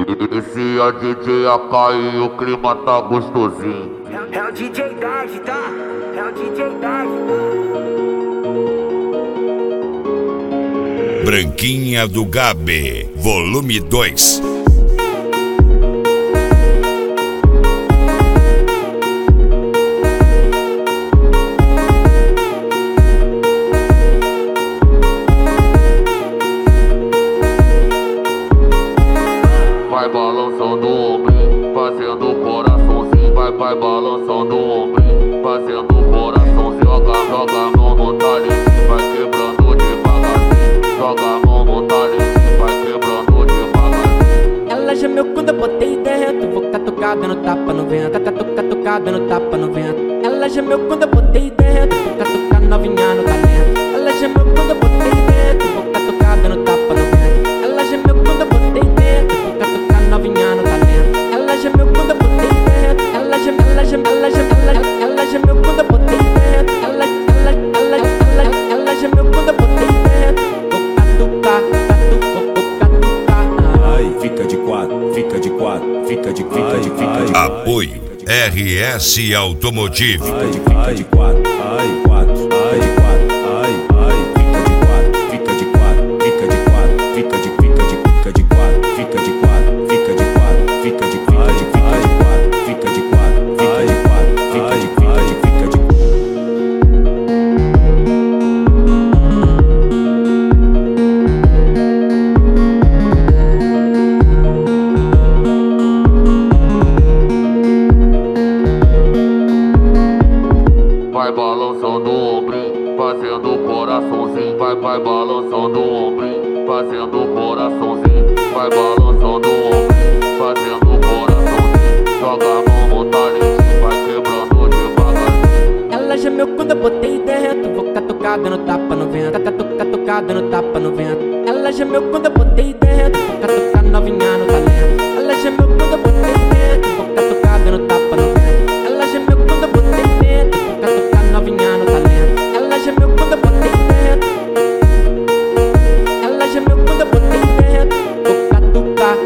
Esse é DJ AK e o clima tá gostosinho. É o DJ Dad, tá? É o DJ Dad, Branquinha do Gabi, volume 2. Vai balançando o ombrinho, fazendo coraçãozinho. Vai balançando o ombrinho, fazendo coraçãozinho. Joga a mão no talentinho, vai quebrando devagarzinho. Joga a mão no talentinho, vai quebrando devagarzinho. Ela gemeu quando eu botei dentro. Vou catucada no tapa no vento. Catucada no tapa no vento. Ela gemeu quando eu botei dentro. Vou catucar novinha no talento. Ela gemeu quando eu botei dentro. Vou catucada no tapa no vento. Ela gemeu quando eu botei dentro. Vou catucar novinha no talento. Ela gemeu quando eu botei dentro. Ela gemeu quando eu botei dentro. Ela gemeu quando eu botei dentro. Vou catucar. Ai, fica de quatro, fica de quatro, fica de Apoio RS Automotive. Fica de quatro, ai, quatro, ai, de quatro, ai, fica de quatro, fica de quatro, fica de quatro, fica de quatro, fica de quatro, fica de quatro, fica de quatro, fica de quatro, fica de quatro, fica de quatro. Vai balançando o ombrinho, fazendo coraçãozinho. Vai balançando o ombrinho, fazendo coraçãozinho. Vai balançando o ombrinho, fazendo coraçãozinho. Joga a mão no talentinho, vai quebrando devagarzinho. Ela gemeu quando eu botei dentro. Vou catucada no tapa no vento. Catucada no tapa no vento. Ela gemeu quando eu botei dentro. Vou catucar novinha no talento. Ela gemeu quando eu botei dentro. Vou catucada no tapa no vento. Ela gemeu quando eu botei dentro. Vou catucar novinha no talento. Ela gemeu quando eu botei dentro. Ela gemeu quando eu botei dentro. Vou catucar.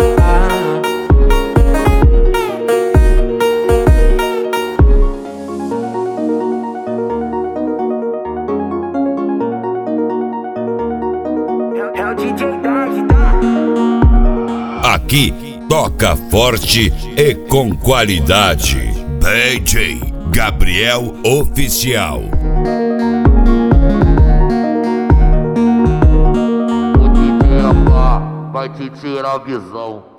É o DJ Dad, tá? Aqui toca forte e com qualidade. DJ Gabriel Oficial. O DJ AK vai te tirar a visão.